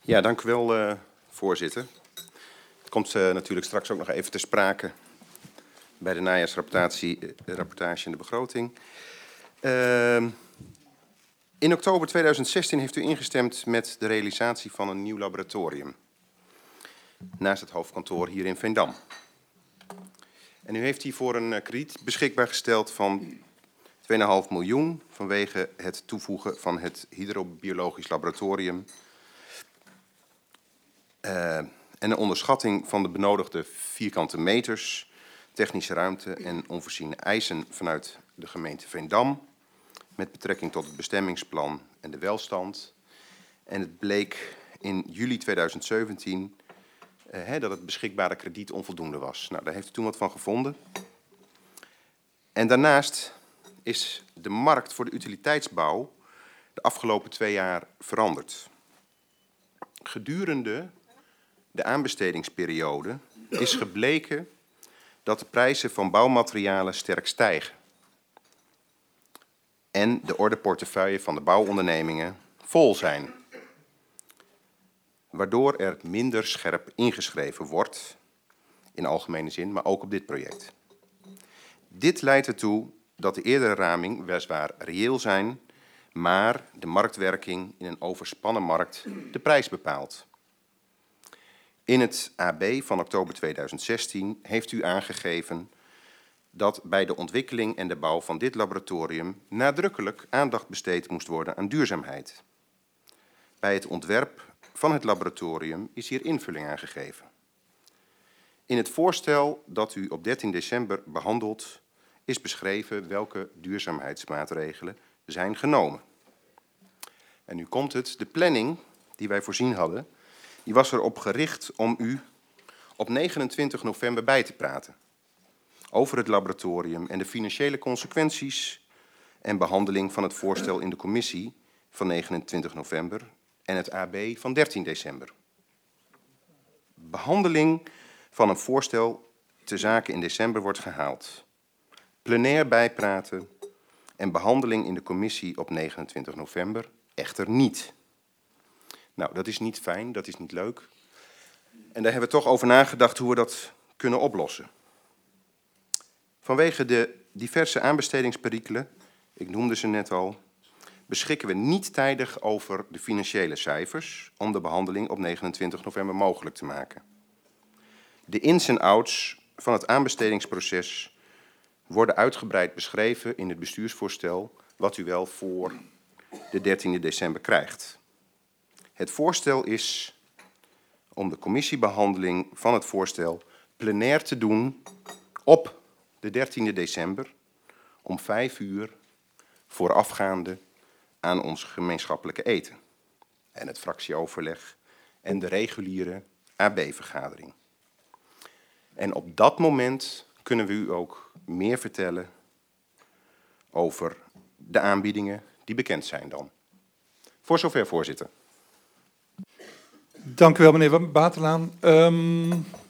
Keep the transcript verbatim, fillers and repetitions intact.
Ja, dank u wel, uh, voorzitter. Het komt uh, natuurlijk straks ook nog even ter sprake bij de najaarsrapportage uh, rapportage en de begroting. Uh, in oktober tweeduizend zestien heeft u ingestemd met de realisatie van een nieuw laboratorium naast het hoofdkantoor hier in Veendam. En u heeft hiervoor een uh, krediet beschikbaar gesteld van twee komma vijf miljoen vanwege het toevoegen van het hydrobiologisch laboratorium Uh, en een onderschatting van de benodigde vierkante meters, technische ruimte en onvoorziene eisen vanuit de gemeente Veendam met betrekking tot het bestemmingsplan en de welstand. En het bleek in juli tweeduizend zeventien uh, hè, dat het beschikbare krediet onvoldoende was. Nou, daar heeft u toen wat van gevonden. En daarnaast is de markt voor de utiliteitsbouw de afgelopen twee jaar veranderd. Gedurende de aanbestedingsperiode is gebleken dat de prijzen van bouwmaterialen sterk stijgen. En de ordeportefeuille van de bouwondernemingen vol zijn. Waardoor er minder scherp ingeschreven wordt, in algemene zin, maar ook op dit project. Dit leidt ertoe dat de eerdere raming weliswaar reëel zijn, maar de marktwerking in een overspannen markt de prijs bepaalt. In het A B van oktober tweeduizend zestien heeft u aangegeven dat bij de ontwikkeling en de bouw van dit laboratorium nadrukkelijk aandacht besteed moest worden aan duurzaamheid. Bij het ontwerp van het laboratorium is hier invulling aan gegeven. In het voorstel dat u op dertien december behandelt is beschreven welke duurzaamheidsmaatregelen zijn genomen. En nu komt het, de planning die wij voorzien hadden, die was erop gericht om u op negenentwintig november bij te praten over het laboratorium en de financiële consequenties en behandeling van het voorstel in de commissie van negenentwintig november en het A B van dertien december. Behandeling van een voorstel ter zake in december wordt gehaald. Plenair bijpraten en behandeling in de commissie op negenentwintig november echter niet. Nou, dat is niet fijn, dat is niet leuk. En daar hebben we toch over nagedacht hoe we dat kunnen oplossen. Vanwege de diverse aanbestedingsperikelen, ik noemde ze net al, beschikken we niet tijdig over de financiële cijfers om de behandeling op negenentwintig november mogelijk te maken. De ins en outs van het aanbestedingsproces worden uitgebreid beschreven in het bestuursvoorstel, wat u wel voor de dertiende december krijgt. Het voorstel is om de commissiebehandeling van het voorstel plenair te doen op de dertiende december om vijf uur voorafgaande aan ons gemeenschappelijke eten en het fractieoverleg en de reguliere A B-vergadering. En op dat moment kunnen we u ook meer vertellen over de aanbiedingen die bekend zijn dan. Voor zover, voorzitter. Dank u wel, meneer Baterlaan. Um...